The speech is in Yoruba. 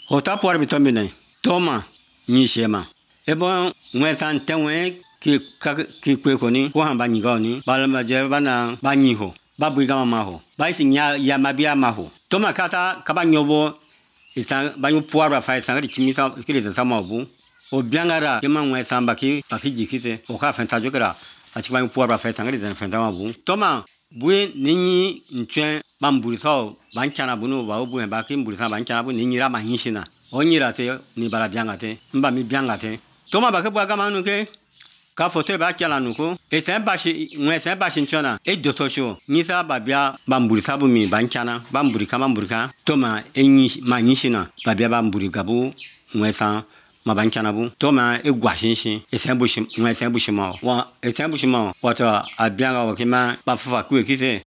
Ota por bitomine. Toma ni shema. Ebo ngwetan tenwe ki kwekoni ko hamba ni goni balama jerbana banyiho babu gama maho baisi nya ya mabia maho toma kata kaba nyobo isa banyu puara fa isa ngari chimisa kile sama bu o biangara kema ngwetan baki jikite o ka fenta jokera achibanyu puara fa isa ngari den fenta mabu toma bue ninyi nchen bamburiso banchana bunu ba obu ba kimburiso banchana bu ninyi ra mahishina onyira te ni bara biangate mba mi biangate toma ba ke bwa gama nuke ka foto ba kyala nuko e sembashi ngwe sembashi nchona e dotosho nisa babia bamburi sabu mi banchana bamburi kamamburika toma enyi manyishina babia bamburi gabu ngwe san mabanchana bu toma e gwashinshi e sembushi ngwe sembushi ma wa e sembushi ma wato abianga wakima bafufa kuwe kise